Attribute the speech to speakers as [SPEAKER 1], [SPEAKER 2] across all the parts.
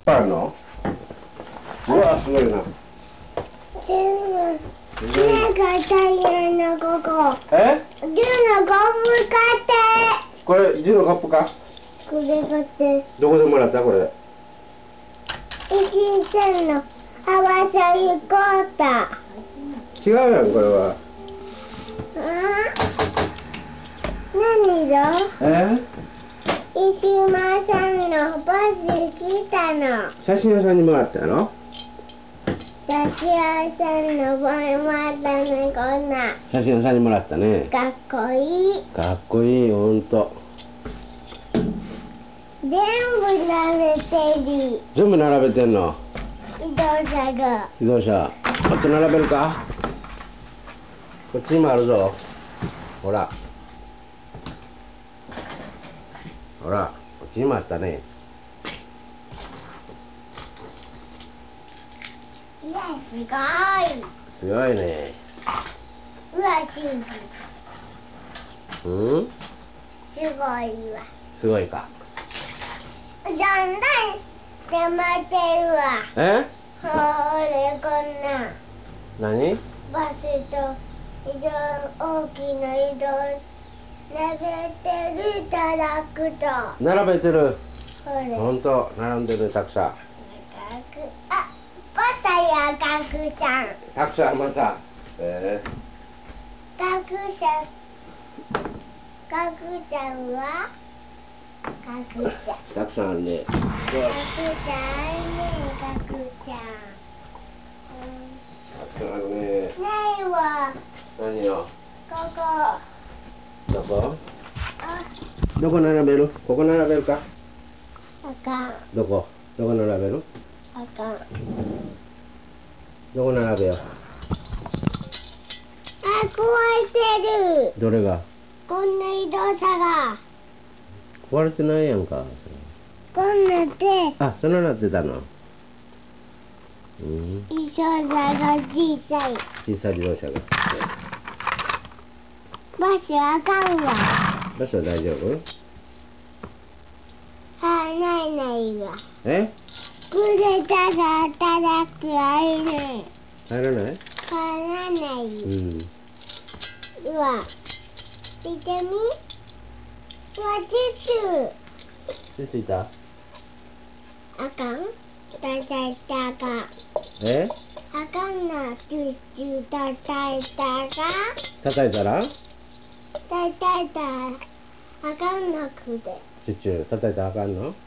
[SPEAKER 1] ぱいあるの？うわ、すごいな。
[SPEAKER 2] 牛の買った家のここ。牛のコップ買って。
[SPEAKER 1] これ、牛のカップか？
[SPEAKER 2] これ買って。
[SPEAKER 1] どこでもらったこれ？
[SPEAKER 2] 一線の合わせ行こうた。
[SPEAKER 1] 違うやん、これは。
[SPEAKER 2] 何色？石間さんのバス来たの。
[SPEAKER 1] 写真屋さんにもらったやろ？
[SPEAKER 2] 写真屋さんのバスもらったね、こんな。
[SPEAKER 1] 写真屋さんにもらったね。
[SPEAKER 2] かっこいい。
[SPEAKER 1] かっこいい、ほんと。
[SPEAKER 2] 全部並べてる。
[SPEAKER 1] 全部並べてんの？
[SPEAKER 2] 自動車が。
[SPEAKER 1] 自動車。こっち並べるか？こっちにもあるぞ。ほら。ほら、こっちにもあったね。
[SPEAKER 2] いや、すごい。
[SPEAKER 1] すごいね。
[SPEAKER 2] うわ、しい。
[SPEAKER 1] うん？
[SPEAKER 2] すごいわ。
[SPEAKER 1] すごいか。
[SPEAKER 2] じゃんだい、邪魔ってるわ。ほれ、こんな。
[SPEAKER 1] 何？
[SPEAKER 2] バスと移動、大きな移動、並べてるトラックと。
[SPEAKER 1] 並べてる。
[SPEAKER 2] ほれ。
[SPEAKER 1] ほんと、並んでる、たくさん。
[SPEAKER 2] あ、バタやたくさん。
[SPEAKER 1] たくさんまた。
[SPEAKER 2] たくさん。かくちゃんはかくちゃん。
[SPEAKER 1] たくさんあるね。
[SPEAKER 2] かくちゃんね、かくちゃん。
[SPEAKER 1] たくさんあるね。
[SPEAKER 2] ないわ。
[SPEAKER 1] 何よ？
[SPEAKER 2] ここ。
[SPEAKER 1] どこ？どこ並べる？ここ並べるか？
[SPEAKER 2] あかん。
[SPEAKER 1] どこ並べる？
[SPEAKER 2] あかん。
[SPEAKER 1] どこ並べよう？
[SPEAKER 2] あ、壊れてる。
[SPEAKER 1] どれが？
[SPEAKER 2] こんな移動車が。
[SPEAKER 1] 壊れてないやんか。
[SPEAKER 2] こんなで。
[SPEAKER 1] あ、そんななってたの。うん。
[SPEAKER 2] 移動車が小さい。
[SPEAKER 1] 小さい自動車が。
[SPEAKER 2] バスあかんわ。
[SPEAKER 1] バスは大丈夫？
[SPEAKER 2] ないわ。くれたら働く入る。
[SPEAKER 1] 入らない？
[SPEAKER 2] 入らない。
[SPEAKER 1] うん。
[SPEAKER 2] うわ。見てみ。うわ、
[SPEAKER 1] ついた？
[SPEAKER 2] あかん。たか。あかんな。たたいたが。
[SPEAKER 1] 叩いたら？
[SPEAKER 2] たたいた。あかんなくて。
[SPEAKER 1] 叩いたらあかんの？
[SPEAKER 2] ね。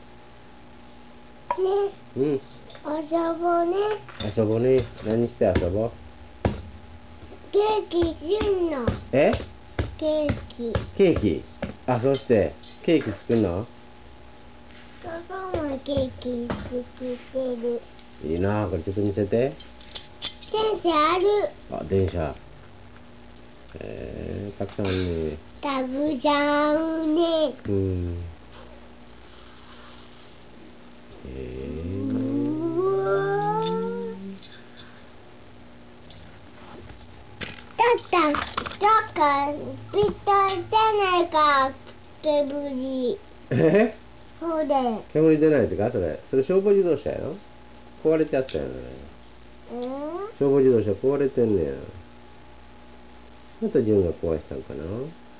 [SPEAKER 1] うん。
[SPEAKER 2] 遊ぼうね。
[SPEAKER 1] 遊ぼうね。何して遊ぼう？
[SPEAKER 2] ケーキすんの。ケーキ。
[SPEAKER 1] ケーキ。あ、そうしてケーキ作るの？
[SPEAKER 2] パパもケーキ作ってる。
[SPEAKER 1] いいなあ、これちょっと見せて。
[SPEAKER 2] 電車ある。
[SPEAKER 1] あ、電車。たくさんあるね。
[SPEAKER 2] たくさんあるね。
[SPEAKER 1] うん。
[SPEAKER 2] うわー。だからピッタ出ないか、煙。ほれ。
[SPEAKER 1] 煙出ないってか？それ消防自動車やろ？壊れちゃったよね。消防自動車壊れてんねや。また純が壊したんかな？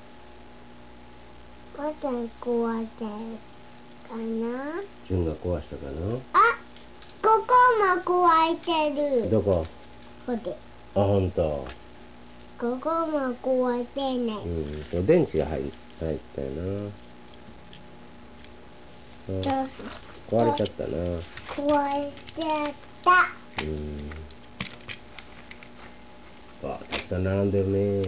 [SPEAKER 2] また壊れてるかな？
[SPEAKER 1] 純が壊したかな？
[SPEAKER 2] あ、ここも壊れてる。
[SPEAKER 1] どこ？
[SPEAKER 2] ほれ。
[SPEAKER 1] あ、ほんと。
[SPEAKER 2] ここも壊れてない。
[SPEAKER 1] うん、電池が入ったよな。壊れちゃったな。
[SPEAKER 2] 壊れちゃった。
[SPEAKER 1] あ、たくさん並んでるね。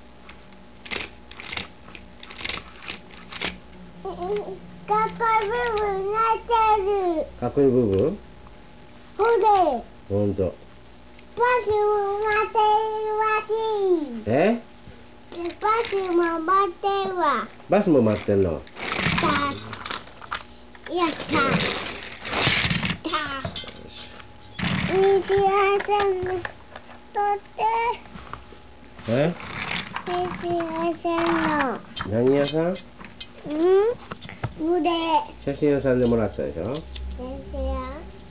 [SPEAKER 2] かっこいい部分になってる。
[SPEAKER 1] かっこいい部分？
[SPEAKER 2] ほれ。
[SPEAKER 1] ほんと。
[SPEAKER 2] バスも待ってるわけ。バスも待ってるわ。
[SPEAKER 1] バスも待ってんの？
[SPEAKER 2] やった。西屋さんの取って。西屋さんの。
[SPEAKER 1] 何屋さん？
[SPEAKER 2] これ。
[SPEAKER 1] 写真屋さんでもらったでしょ？
[SPEAKER 2] 西屋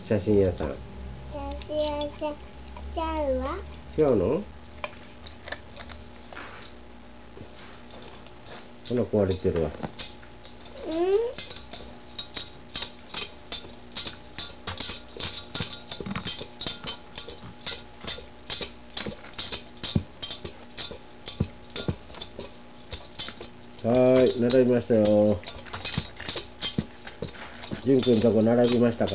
[SPEAKER 1] 写真屋さん。
[SPEAKER 2] 写真屋さんちゃうわ。
[SPEAKER 1] 違うの？ほな壊れてるわ。はい、並びましたよ。じゅんくんとこ並びましたか？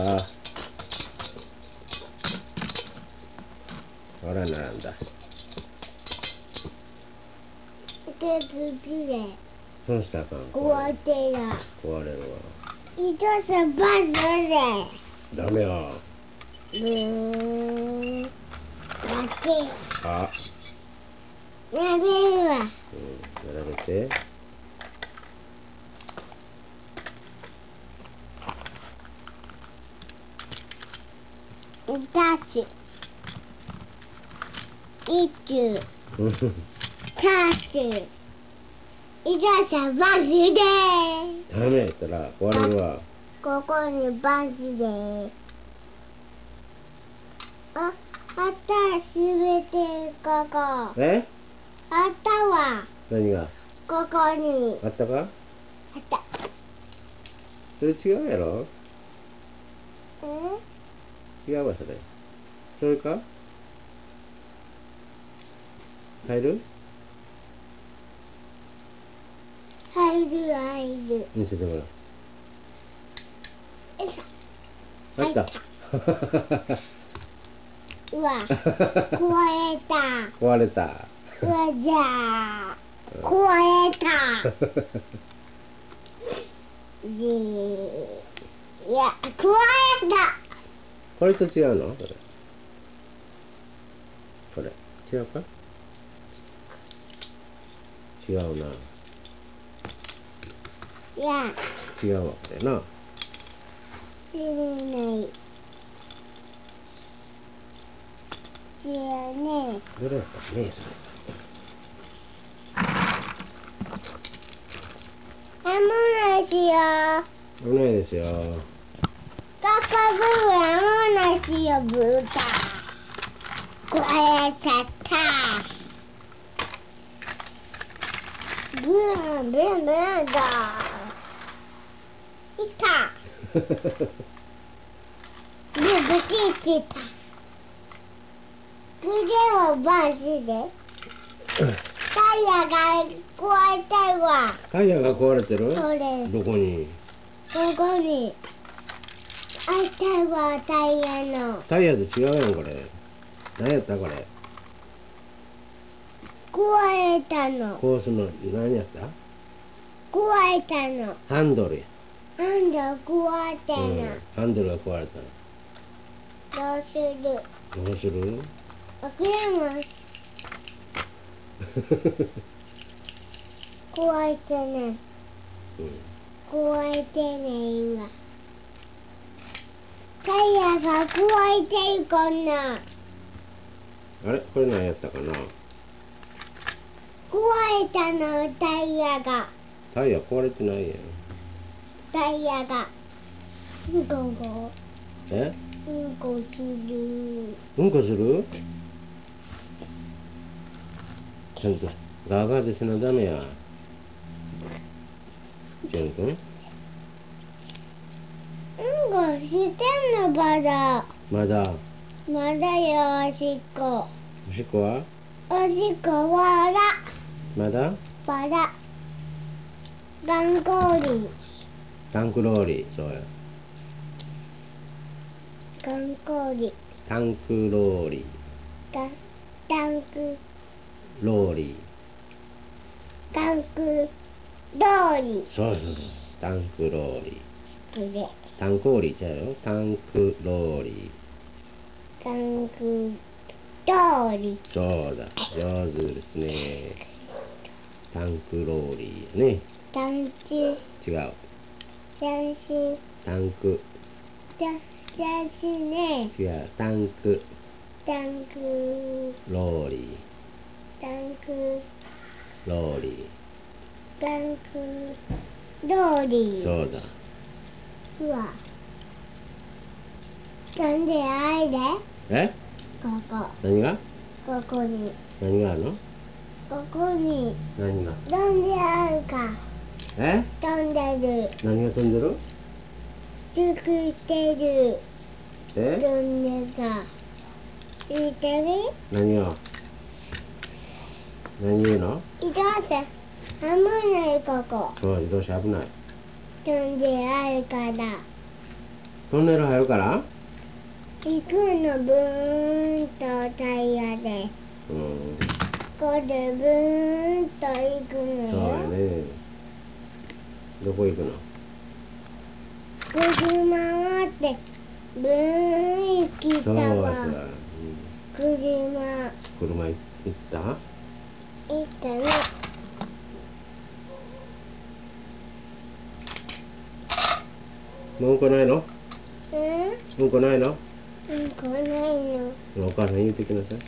[SPEAKER 1] ほら、並んだ。そうしたらあかん。
[SPEAKER 2] 壊れてる。
[SPEAKER 1] 壊れるわ。
[SPEAKER 2] いとさんバスで。
[SPEAKER 1] ダメや。
[SPEAKER 2] 待て。
[SPEAKER 1] あ、
[SPEAKER 2] 並べるわ。
[SPEAKER 1] 並べて。
[SPEAKER 2] ダッシュ。一中。タッシュ。いとさんバスで。
[SPEAKER 1] ダメやったら壊れるわ。
[SPEAKER 2] ここにバスで。あったすべてここ。
[SPEAKER 1] え？
[SPEAKER 2] あったわ。
[SPEAKER 1] 何が？
[SPEAKER 2] ここに。
[SPEAKER 1] あったか？
[SPEAKER 2] あった。
[SPEAKER 1] それ違うやろ？違うわ、それ。それか？入る？
[SPEAKER 2] 入る。
[SPEAKER 1] 見せてもらう。
[SPEAKER 2] よいしょ。
[SPEAKER 1] あった。
[SPEAKER 2] うわ、壊れた。
[SPEAKER 1] 壊れた。
[SPEAKER 2] うわ、じゃあ、壊れた。いや、壊れた。
[SPEAKER 1] これと違うの？これ。これ。違うか？違うな。
[SPEAKER 2] いや、
[SPEAKER 1] 違うわ、これな。
[SPEAKER 2] 知らない。知らね
[SPEAKER 1] どれやったかね、それ。
[SPEAKER 2] ないしよ。
[SPEAKER 1] 危ないですよ。
[SPEAKER 2] カカブーないしよ、ブータ。壊れちゃった。ブーン、ブーン、ブーンだ。いた。ブチした。グレをバスで。タイヤが壊れたわ。
[SPEAKER 1] タイヤが壊れてる？
[SPEAKER 2] それ。
[SPEAKER 1] どこに？
[SPEAKER 2] ここに。あったわ、タイヤの。
[SPEAKER 1] タイヤと違うやん、これ。何やったこれ。
[SPEAKER 2] 壊れたの。
[SPEAKER 1] コースの、何やった？
[SPEAKER 2] 壊れたの。
[SPEAKER 1] ハンドルや。
[SPEAKER 2] なんだ壊れたの。
[SPEAKER 1] ハンドルが壊れたの。
[SPEAKER 2] どうする？
[SPEAKER 1] どうする？
[SPEAKER 2] あ、これも。壊れてね。壊れてね、今。タイヤが壊れてるかな。
[SPEAKER 1] あれこれ何やったかな？
[SPEAKER 2] 壊れたの、タイヤが。
[SPEAKER 1] タイヤ壊れてないやん。
[SPEAKER 2] タイヤが。うんこ
[SPEAKER 1] え？
[SPEAKER 2] うんこする。
[SPEAKER 1] うんこする？ちゃんとガーガーでせなダメや。ジュン君？
[SPEAKER 2] うんこしてんの、まだ。
[SPEAKER 1] まだ。
[SPEAKER 2] まだよ、おしっこ。
[SPEAKER 1] おしっこは？
[SPEAKER 2] おしっこは
[SPEAKER 1] まだ？
[SPEAKER 2] バラ。ガンコーリ。
[SPEAKER 1] タンクローリー、そうや。
[SPEAKER 2] ガンコーリ。
[SPEAKER 1] タンクローリー。
[SPEAKER 2] タンク
[SPEAKER 1] ローリー。
[SPEAKER 2] タンクローリ。
[SPEAKER 1] そうそうそう。タンクローリー。
[SPEAKER 2] これ。
[SPEAKER 1] タンコーリーちゃうよ。タンクローリー。
[SPEAKER 2] タンクローリ。
[SPEAKER 1] そうだ。上手ですね。タンクローリーやね。
[SPEAKER 2] タンク。
[SPEAKER 1] 違う。タンク。
[SPEAKER 2] ね。
[SPEAKER 1] 違う。タンク
[SPEAKER 2] タンク
[SPEAKER 1] ローリー。
[SPEAKER 2] タンク
[SPEAKER 1] ローリー。
[SPEAKER 2] タンクローリー。
[SPEAKER 1] そうだ。
[SPEAKER 2] うわ。 なんであいで
[SPEAKER 1] え、
[SPEAKER 2] ここ
[SPEAKER 1] 何が
[SPEAKER 2] ここに
[SPEAKER 1] 何があるの？
[SPEAKER 2] ここに
[SPEAKER 1] 何が
[SPEAKER 2] 飛んであるか
[SPEAKER 1] え、
[SPEAKER 2] 飛んでる
[SPEAKER 1] 何が飛んでる？
[SPEAKER 2] 作ってる
[SPEAKER 1] え、
[SPEAKER 2] 飛んでた見てみ
[SPEAKER 1] 何が何言うの？
[SPEAKER 2] 移動車危ないここ
[SPEAKER 1] そう、自動車危ない。
[SPEAKER 2] 飛んであるから
[SPEAKER 1] トンネル入るから。
[SPEAKER 2] 行くのブーンとタイヤで
[SPEAKER 1] うん、
[SPEAKER 2] ここでブーンと行くの
[SPEAKER 1] そうや
[SPEAKER 2] よ
[SPEAKER 1] ね。どこ行くの？
[SPEAKER 2] ぐる回ってブーン行き
[SPEAKER 1] そう
[SPEAKER 2] たわ
[SPEAKER 1] そう、
[SPEAKER 2] 車
[SPEAKER 1] 車行った？
[SPEAKER 2] 行ったの
[SPEAKER 1] うんこないの？
[SPEAKER 2] うん
[SPEAKER 1] うんこないの？
[SPEAKER 2] うんこないの
[SPEAKER 1] お母さん言うてきなさい。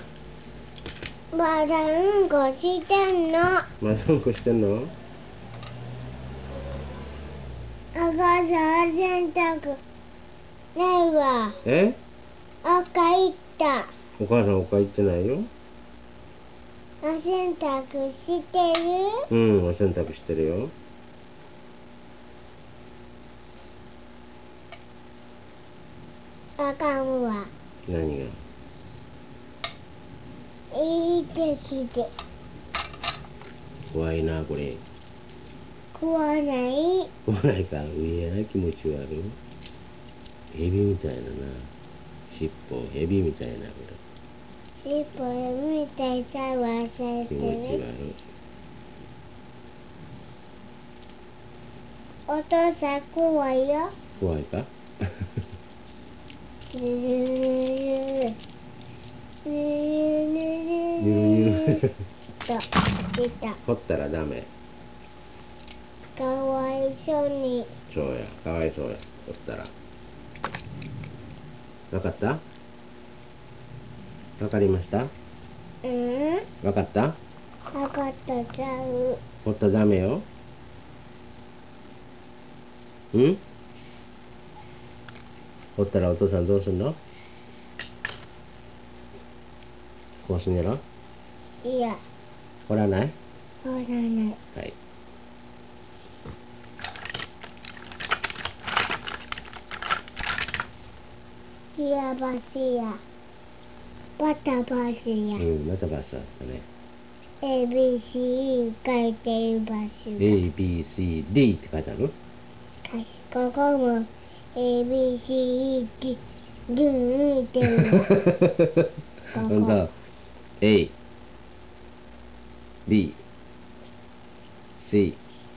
[SPEAKER 2] まだうんこしてんの
[SPEAKER 1] まだうんこしてんの？
[SPEAKER 2] 赤さ洗濯ないわ
[SPEAKER 1] え、
[SPEAKER 2] 赤いった
[SPEAKER 1] お母さん他行ってないよ。
[SPEAKER 2] お洗濯してる
[SPEAKER 1] うん、お洗濯してるよ。
[SPEAKER 2] あかんわ
[SPEAKER 1] 何が？
[SPEAKER 2] いいてきて
[SPEAKER 1] 怖いな、これ。
[SPEAKER 2] 食わない
[SPEAKER 1] 怖ないか、上やな、気持ち悪い。ヘビみたいなな。尻尾、ヘビみたいな、こ
[SPEAKER 2] 一歩見てさ忘れ
[SPEAKER 1] れ。気
[SPEAKER 2] て
[SPEAKER 1] 持ち
[SPEAKER 2] る
[SPEAKER 1] 悪い。
[SPEAKER 2] お父さん怖いよ
[SPEAKER 1] 怖いか？
[SPEAKER 2] ぬるぬるぬるぬるぬ
[SPEAKER 1] ゆるゆる。
[SPEAKER 2] ると出た
[SPEAKER 1] 掘ったらダメ。
[SPEAKER 2] かわいそうに
[SPEAKER 1] そうや、かわいそうや。掘ったら。わかった？わかりました？
[SPEAKER 2] うん
[SPEAKER 1] わかった？
[SPEAKER 2] わかったちゃう
[SPEAKER 1] 掘ったらダメよ。ん？掘ったらお父さんどうすんの？こうすんやろ？
[SPEAKER 2] いや
[SPEAKER 1] 掘らない？
[SPEAKER 2] ほらない
[SPEAKER 1] はい。
[SPEAKER 2] いやばしやバタバシや
[SPEAKER 1] うん、また場所あったね。
[SPEAKER 2] ABC 書いてる場所
[SPEAKER 1] A, B, C, D って書いてある？
[SPEAKER 2] ここも ABC ってルーってるこ
[SPEAKER 1] ほんと。A, B, C,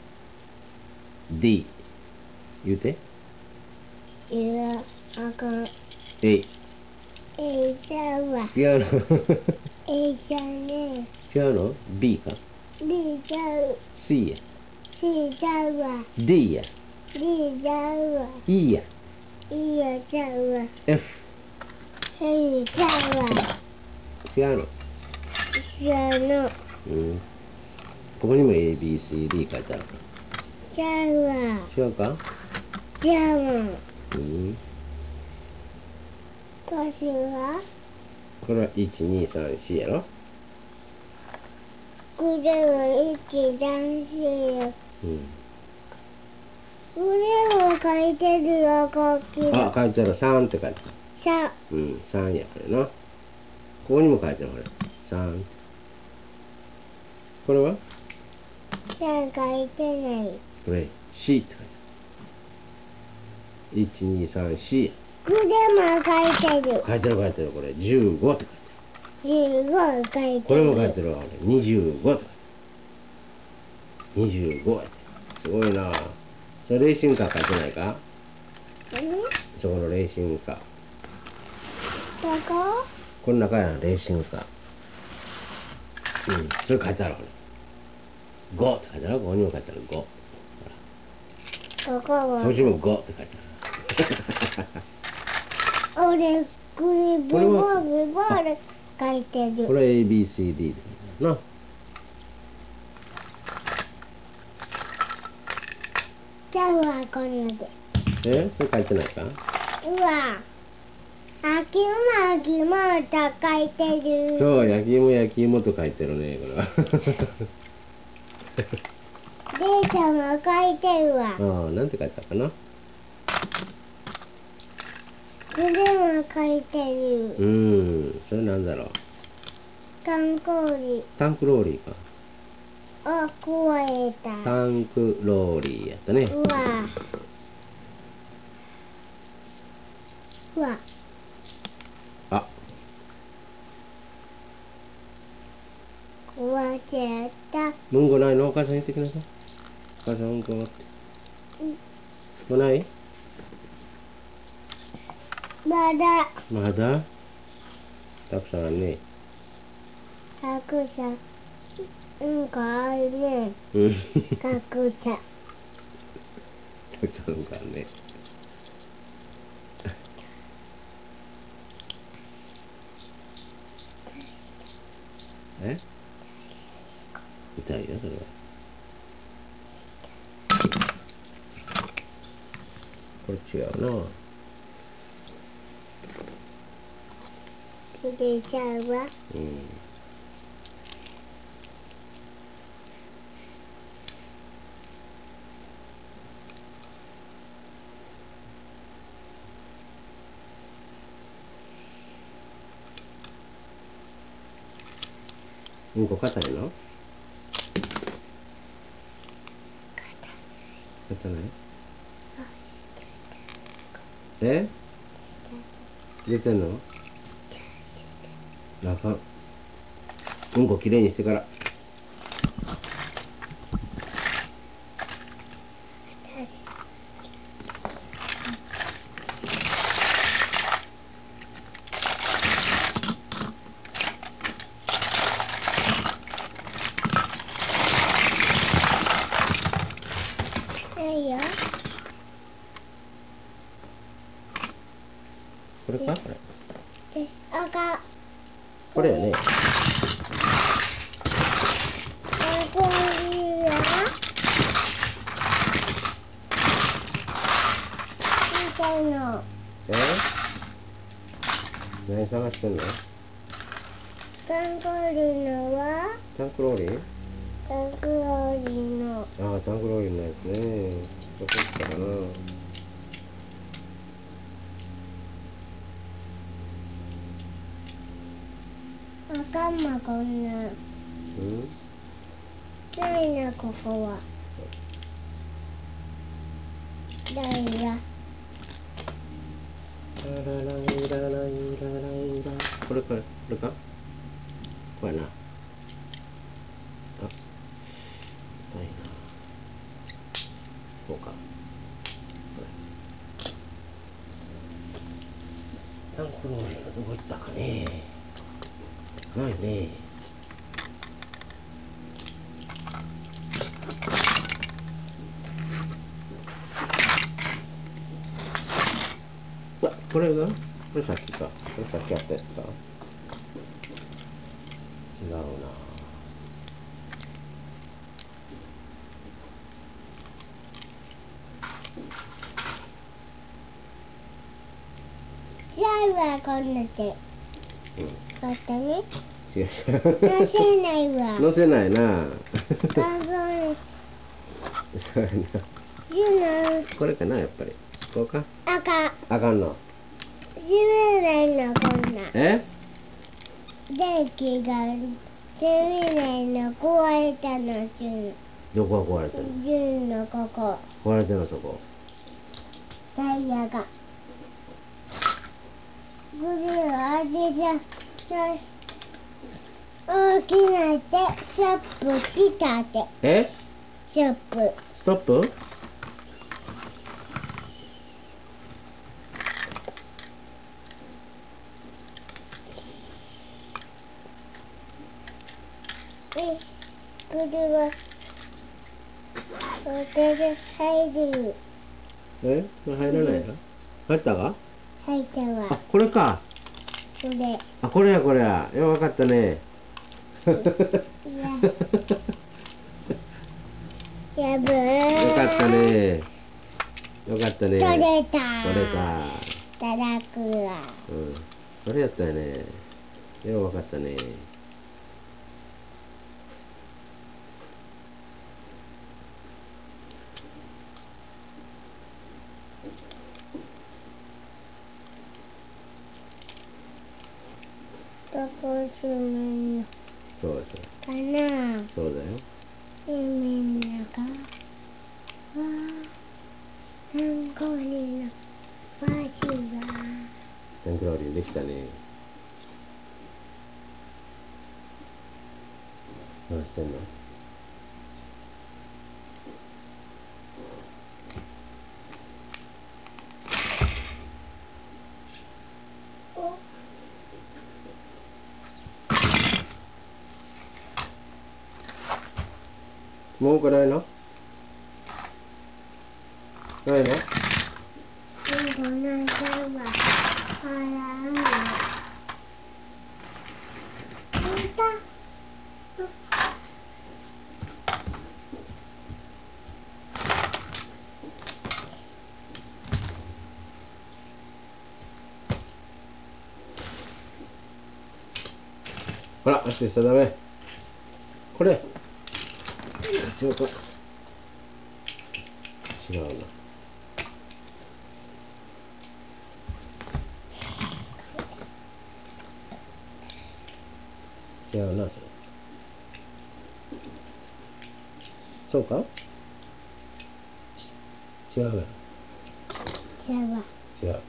[SPEAKER 1] D 言うて。
[SPEAKER 2] いやあかん
[SPEAKER 1] A
[SPEAKER 2] ちゃうわ
[SPEAKER 1] 違うの？
[SPEAKER 2] ちゃうね
[SPEAKER 1] 違うの？ B か？
[SPEAKER 2] B ちゃう
[SPEAKER 1] C や。
[SPEAKER 2] C ちゃうわ
[SPEAKER 1] D や。
[SPEAKER 2] D ちゃうわ
[SPEAKER 1] E や。
[SPEAKER 2] E やちゃうわ
[SPEAKER 1] F。
[SPEAKER 2] F ちゃうわ
[SPEAKER 1] 違うの？
[SPEAKER 2] ちゃうの
[SPEAKER 1] うん。ここにも A, B, C, D 書いてあるか
[SPEAKER 2] ちゃうわ
[SPEAKER 1] ら。違うか？
[SPEAKER 2] ちゃうもん
[SPEAKER 1] うん。
[SPEAKER 2] 場所は
[SPEAKER 1] これは1、2、3、4やろ？
[SPEAKER 2] これも一段しよ
[SPEAKER 1] うん。
[SPEAKER 2] これも書いてるよこっち
[SPEAKER 1] あ、
[SPEAKER 2] の
[SPEAKER 1] 書いてある。3って書いてある。
[SPEAKER 2] さ
[SPEAKER 1] うん、3や、これな。ここにも書いてある、これ。3。これは
[SPEAKER 2] 書いてない
[SPEAKER 1] これ、4って書いてある。1、2、3、4や。
[SPEAKER 2] これも書いてる
[SPEAKER 1] 書いてる、書いてる、これ。15って書いてある。
[SPEAKER 2] 15書いてる
[SPEAKER 1] これも書いてるわ、これ。25って書いてある。25やって。すごいな。それ、レーシングカー書いてないか？そこのレーシングカー。
[SPEAKER 2] どこ
[SPEAKER 1] この中やん、レーシングカー。うん、それ書いてある、これ。5って書いてある。ここにも書いてある、5。
[SPEAKER 2] ここも
[SPEAKER 1] そっちも5って書いてある。
[SPEAKER 2] 俺これブボーブボール書いてる
[SPEAKER 1] これ ABCD で書いてあるな。
[SPEAKER 2] じゃあこんなで
[SPEAKER 1] それ書いてないか？
[SPEAKER 2] うわ焼き芋と書いてる。
[SPEAKER 1] そう、焼き芋と書いてるね、これは。
[SPEAKER 2] 電車も書いてるわ。
[SPEAKER 1] ああ、なんて書いてあったかな。
[SPEAKER 2] これも書いてる。
[SPEAKER 1] それなんだろう。
[SPEAKER 2] タンクローリー。
[SPEAKER 1] タンクローリーか。
[SPEAKER 2] あ、壊れた。
[SPEAKER 1] タンクローリーやったね。
[SPEAKER 2] うわ。うわ。
[SPEAKER 1] あ、
[SPEAKER 2] 壊れちゃった。
[SPEAKER 1] 文具ないの？お母さん行ってきなさい。お母さん文具持って。もうない？
[SPEAKER 2] まだ。
[SPEAKER 1] まだたくさんあるね。
[SPEAKER 2] たくさん。あるね。たくさん。
[SPEAKER 1] たくさんあるね。え？痛いよ、それは。これ違うな。
[SPEAKER 2] それじゃあは。
[SPEAKER 1] うんこ硬いの？硬ない？え？出てんの？なんかうんこきれいにしてから。
[SPEAKER 2] ないよ。
[SPEAKER 1] これか？これ。
[SPEAKER 2] 赤。
[SPEAKER 1] これやね。
[SPEAKER 2] これや。小さいの。
[SPEAKER 1] 何探してんの？
[SPEAKER 2] タンクローリーのは。
[SPEAKER 1] タンクローリー？
[SPEAKER 2] タンクローリーの。
[SPEAKER 1] ああ、タンクローリーのやつね。どこ行ったかな。
[SPEAKER 2] あかんまこんな。ないな、ここは。ないな。
[SPEAKER 1] これか？これな。あ、痛いな。こうか。タンクローリーのどこ行ったかね。ないね。これが？これさっきか。これさっきあったやつか。違うな。
[SPEAKER 2] じゃあはこんなで。こうやってね。
[SPEAKER 1] 違う。
[SPEAKER 2] 乗せないわ。
[SPEAKER 1] 乗せないな。そうやな。これかな、やっぱり。こうか。
[SPEAKER 2] あかん。
[SPEAKER 1] あかんの。
[SPEAKER 2] 閉めないの、こんな。電気が閉めないの、壊れたの、
[SPEAKER 1] どこが壊れてるの？
[SPEAKER 2] ジュンのここ。
[SPEAKER 1] 壊れてるの、そこ。
[SPEAKER 2] タイヤが。グリーン味じゃ大きなってショップしたって。ショップ。
[SPEAKER 1] ストップ？
[SPEAKER 2] これはお手で入る。
[SPEAKER 1] これ入らないの？入ったか？
[SPEAKER 2] 入ったわ。
[SPEAKER 1] あ、これか。
[SPEAKER 2] これ。
[SPEAKER 1] あ、これや、これや。わかったね。
[SPEAKER 2] やぶ
[SPEAKER 1] よかったね。よかったね。
[SPEAKER 2] 取れた。
[SPEAKER 1] 取れた。
[SPEAKER 2] ただくわ。
[SPEAKER 1] うん。あれやったよね。ようわかったね。
[SPEAKER 2] どこ住むの
[SPEAKER 1] そうそう。
[SPEAKER 2] かな。
[SPEAKER 1] そうだよ。
[SPEAKER 2] 夢の中はタンゴリのバスが
[SPEAKER 1] タンクローリーできたね。何してんの？もうくらいの？ないの？
[SPEAKER 2] このさは払うの。いた。
[SPEAKER 1] ほら、足しちゃダメ。これ。違うか。違うな。違うな、それ。そうか？違うな。
[SPEAKER 2] 茶は
[SPEAKER 1] 違う。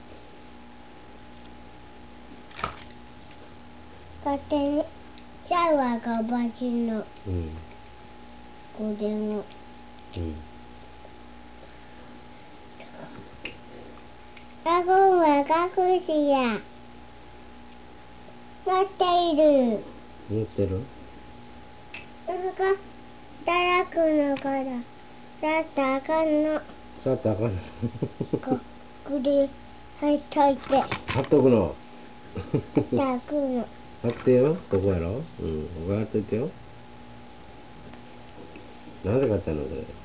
[SPEAKER 2] 勝手にシャワーがおばちの
[SPEAKER 1] うん。
[SPEAKER 2] これも
[SPEAKER 1] うん。
[SPEAKER 2] ラゴンは隠しやなっている。
[SPEAKER 1] 塗ってる？
[SPEAKER 2] なんか堕落のからだってあかんの。
[SPEAKER 1] 触ったらあかんの。
[SPEAKER 2] これ入っといて
[SPEAKER 1] 貼っとくの。
[SPEAKER 2] たくの。
[SPEAKER 1] 貼ってよ。ここやろ？うん。ここ貼っといてよ。なんで買ったのそれ？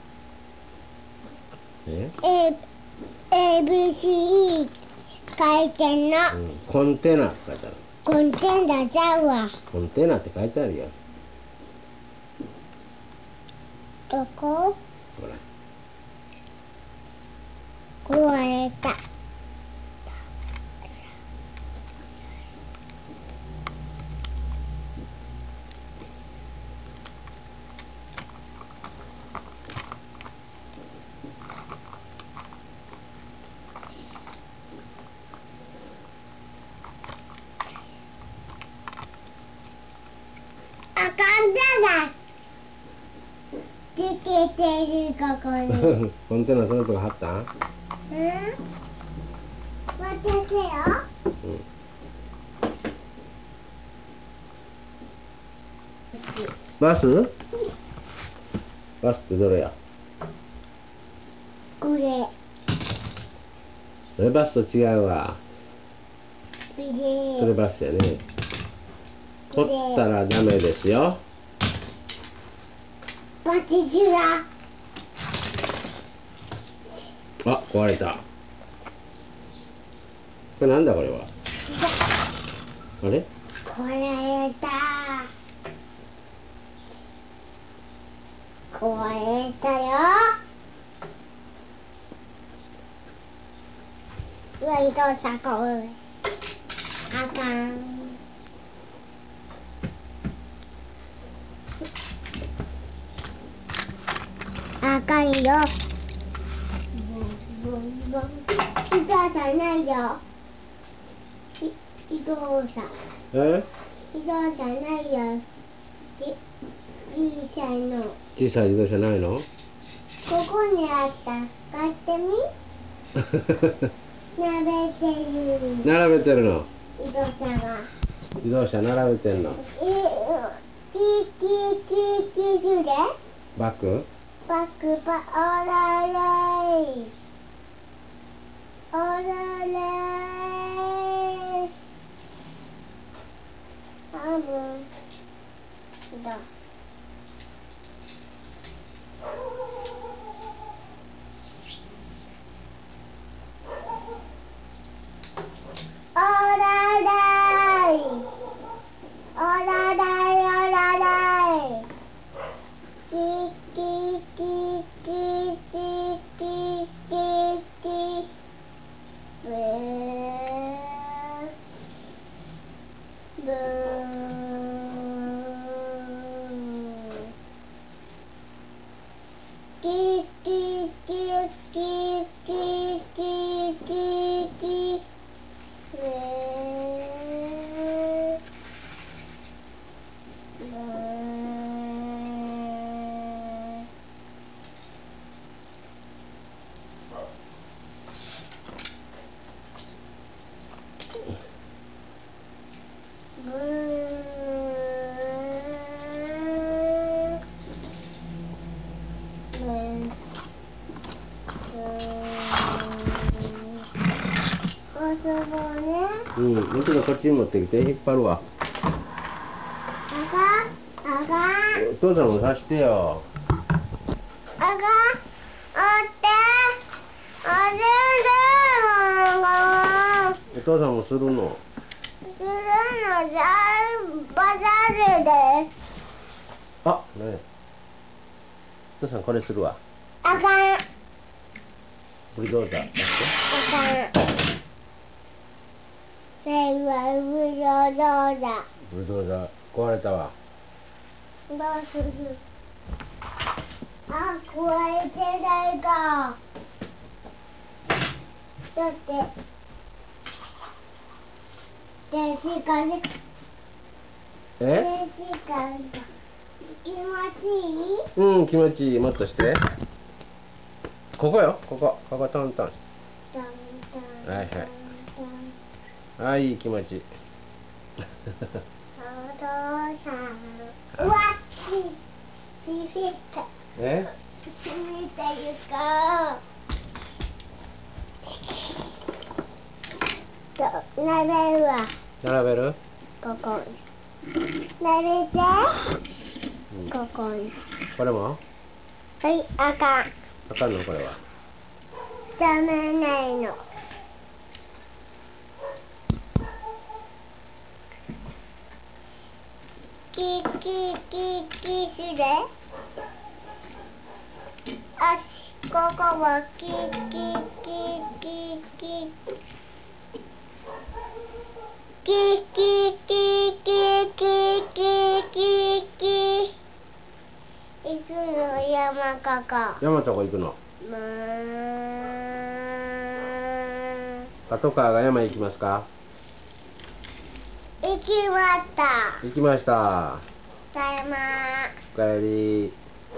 [SPEAKER 2] ABC 書いてんの。
[SPEAKER 1] うん。コンテナって書いてある。
[SPEAKER 2] コンテナちゃうわ。
[SPEAKER 1] コンテナって書いてあるよ。
[SPEAKER 2] どこ？
[SPEAKER 1] ほら。
[SPEAKER 2] 壊れた。あかんだがつけてるここに。
[SPEAKER 1] コンテナそのとこ貼ったん？
[SPEAKER 2] うん？渡せよ。
[SPEAKER 1] バス？バスってどれや？
[SPEAKER 2] これ。
[SPEAKER 1] それバスと違うわ。それ
[SPEAKER 2] こ
[SPEAKER 1] バスやね。取ったらダメですよ。
[SPEAKER 2] バスジュラ。
[SPEAKER 1] あ、壊れた。これなんだこれは？あれ？
[SPEAKER 2] 壊れた。壊れたよ。うわ、移動車これ。あかん。あかんよ。移動車ないよ。移動車。移動車ないよ。小さいの。
[SPEAKER 1] 小さい自動車ないの？
[SPEAKER 2] ここにあった。買ってみ。並べてる。
[SPEAKER 1] 並べてるの？
[SPEAKER 2] 移動車が。
[SPEAKER 1] 自動車並べてんの？
[SPEAKER 2] キするで。
[SPEAKER 1] バック？
[SPEAKER 2] バックあられい。あられい。あもう。だ。
[SPEAKER 1] うん、もうちょっとこっちに持ってきて、引っ張るわ。お父さんもさしてよ。お父さんもするの。あ、ね。お父さんこれするわ。ブルドーザー。ブルドーザー壊れたわ。
[SPEAKER 2] 壊れてないか。だって電子化で電子化気持ちいい？
[SPEAKER 1] うん、気持ちいい。もっとして。ここよ、ここトントンして。はいはい。あ、いい気持ちいい。
[SPEAKER 2] お父さん。うわっ、しめた。しめた床。並べるわ。
[SPEAKER 1] 並べる？
[SPEAKER 2] ここに。並べて。ここに。
[SPEAKER 1] これも？
[SPEAKER 2] はい、あかん。
[SPEAKER 1] あかんのこれは。
[SPEAKER 2] ダメないの。キキキキする？あし、ここもキキキキキキキキキキキキ行くの山かか。
[SPEAKER 1] 山とこ行くの？パトカーが山行きますか？
[SPEAKER 2] 行きました。
[SPEAKER 1] 行きました。
[SPEAKER 2] ただいま。
[SPEAKER 1] おかえり。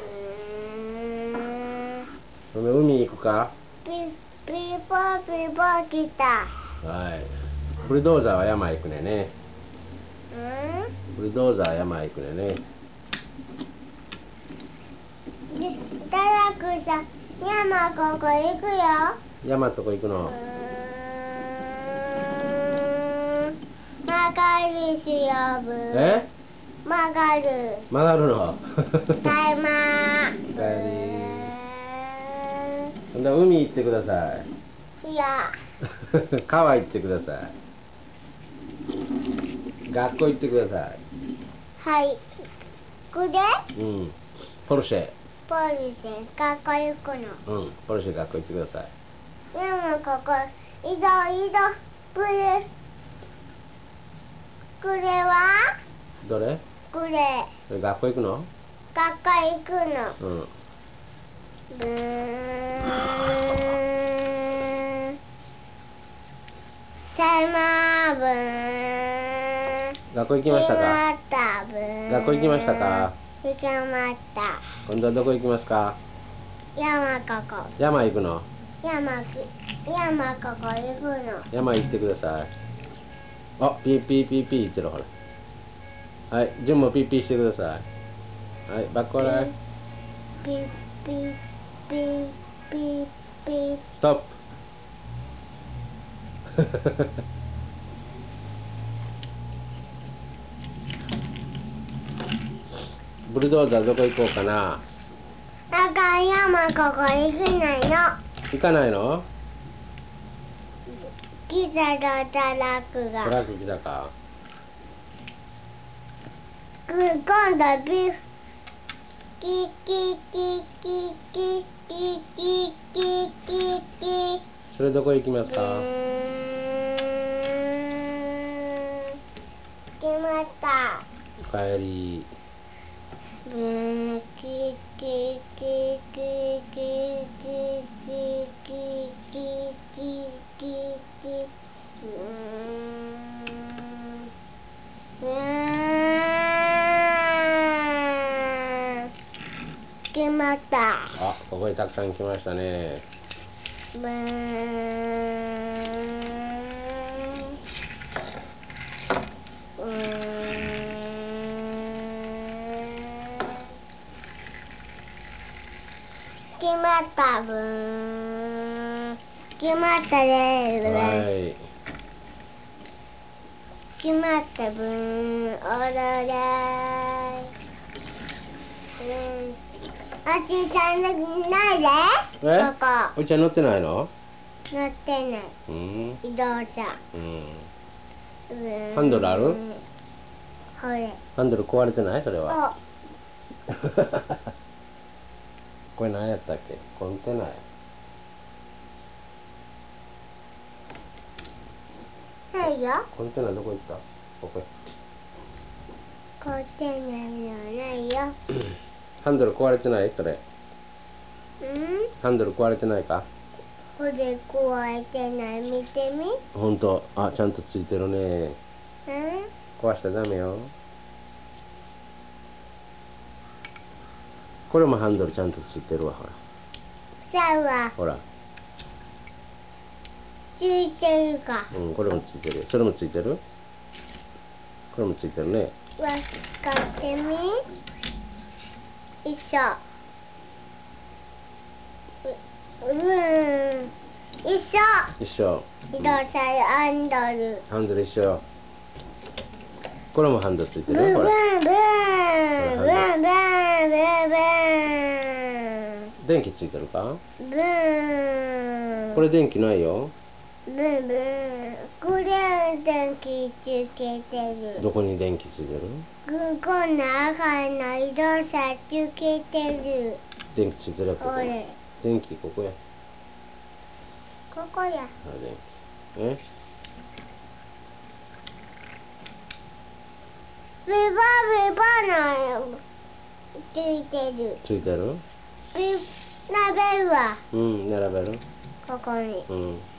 [SPEAKER 1] 海行くか？
[SPEAKER 2] ピーポーピーポー来た。
[SPEAKER 1] はい。ブルドーザーは山行くね。ブルドーザーは山行くね。
[SPEAKER 2] ただくさん、山ここ行くよ。
[SPEAKER 1] 山とこ行くの？
[SPEAKER 2] 曲がるしよぶ。曲がる。
[SPEAKER 1] 曲がるの？
[SPEAKER 2] たいま。
[SPEAKER 1] おかえり。ほんで海行ってください。
[SPEAKER 2] いや。
[SPEAKER 1] 川行ってください。学校行ってください。
[SPEAKER 2] はい。これ？
[SPEAKER 1] うん。ポルシェ。
[SPEAKER 2] ポルシェ、学校行くの。
[SPEAKER 1] うん。ポルシェ学校行ってください。
[SPEAKER 2] 山ここ、移動。これは？
[SPEAKER 1] どれ？
[SPEAKER 2] これ。
[SPEAKER 1] 学校行くの？
[SPEAKER 2] 学校行くの。
[SPEAKER 1] うん。
[SPEAKER 2] たいまぶん。
[SPEAKER 1] 学校行きましたか？学校行きましたか？
[SPEAKER 2] 行きました。
[SPEAKER 1] 今度はどこ行きますか？
[SPEAKER 2] 山ここ。
[SPEAKER 1] 山行くの？
[SPEAKER 2] 山ここ行くの。
[SPEAKER 1] 山行ってください。あ、ピーピーピーピー言ってるほら。はい、順もピーピーしてください。はい、バッコーライ。
[SPEAKER 2] ピーピーピーピーピー。
[SPEAKER 1] ストップ。ブルドーザーどこ行こうかな。
[SPEAKER 2] だから山ここ行けないの。
[SPEAKER 1] 行かないの？
[SPEAKER 2] き来たのトラックが。
[SPEAKER 1] トラック来たか。
[SPEAKER 2] 今度ビーフ。キキキキキキキキキキ。
[SPEAKER 1] それどこ行きますか。
[SPEAKER 2] 来ました。
[SPEAKER 1] お帰り。
[SPEAKER 2] キキキキキキキキキキキ。来ました。
[SPEAKER 1] あ、ここにたくさん来ましたね。
[SPEAKER 2] 決まった決まったね。
[SPEAKER 1] はい。
[SPEAKER 2] 決まった踊れ。おじさんないで。ここ。
[SPEAKER 1] おじちゃん乗ってないの？
[SPEAKER 2] 乗ってない。移動車。
[SPEAKER 1] ハンドルある？
[SPEAKER 2] ほれ。
[SPEAKER 1] ハンドル壊れてない？それは。これ何やったっけ？コンテナや。
[SPEAKER 2] ないよ。
[SPEAKER 1] コンテナどこ行った？ここ。
[SPEAKER 2] コンテナないよ。
[SPEAKER 1] ハンドル壊れてない？それ。ハンドル壊れてないか？
[SPEAKER 2] これ壊れてない。見てみ。
[SPEAKER 1] ほんと。あ、ちゃんとついてるね。壊したらダメよ。これもハンドルちゃんとついてるわ、ほら。
[SPEAKER 2] さあ
[SPEAKER 1] ほら。
[SPEAKER 2] ついてるか。
[SPEAKER 1] これもついてる。それもついてる？これもついてるね。
[SPEAKER 2] わかってみ。一緒。一緒。
[SPEAKER 1] 一緒。
[SPEAKER 2] 移動車ハンドル。
[SPEAKER 1] ハンドル一緒。これもハンドルついてる。
[SPEAKER 2] ブンブンブンブンブンブンブン。
[SPEAKER 1] 電気ついてるか？
[SPEAKER 2] ブン。
[SPEAKER 1] これ電気ないよ。
[SPEAKER 2] ブンブン。これ電気つけてる。
[SPEAKER 1] どこに電気ついてる？
[SPEAKER 2] こんな赤いの移動車つけてる。
[SPEAKER 1] 電気ついてるやつ。
[SPEAKER 2] これ。
[SPEAKER 1] 電気ここや。
[SPEAKER 2] ここや。
[SPEAKER 1] 電気。
[SPEAKER 2] ビバのついてる。
[SPEAKER 1] ついてる？
[SPEAKER 2] 並べるわ。
[SPEAKER 1] 並べる。
[SPEAKER 2] ここに。